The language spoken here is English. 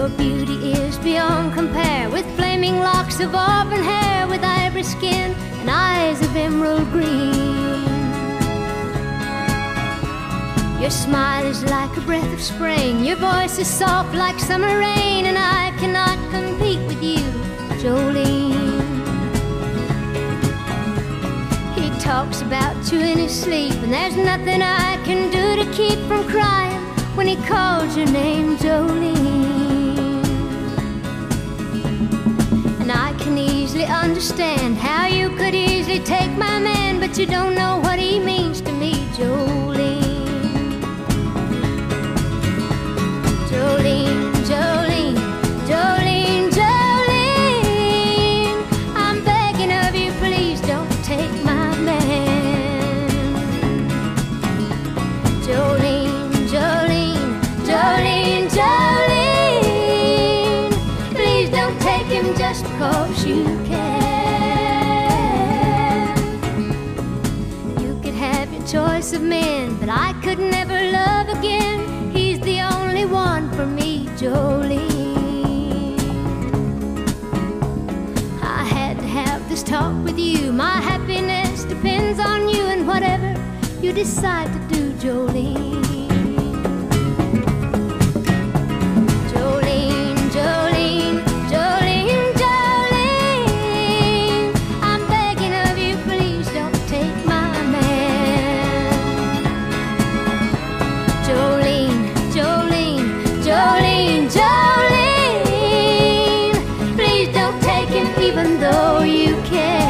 Your beauty is beyond compare, with flaming locks of auburn hair, with ivory skin and eyes of emerald green. Your smile is like a breath of spring, your voice is soft like summer rain, and I cannot compete with you, Jolene. He talks about you in his sleep, and there's nothing I can do to keep from crying when he calls your name, Jolene. And I can easily understand how you could easily take my man, but you don't know what he means to me, Jolene. Jolene, Jolene, Jolene, Jolene, I'm begging of you, please don't take my man. Jolene, Jolene, Jolene, Jolene, please don't take him just because you can. You could have your choice of men, but I could never love again. He's the only one for me, Jolene. I had to have this talk with you. My happiness depends on you, and whatever you decide to do, Jolene. Jolene, Jolene, Jolene, Jolene, I'm begging of you, please don't take my man. Jolene, Jolene, Jolene, Jolene, please don't take him even though you can.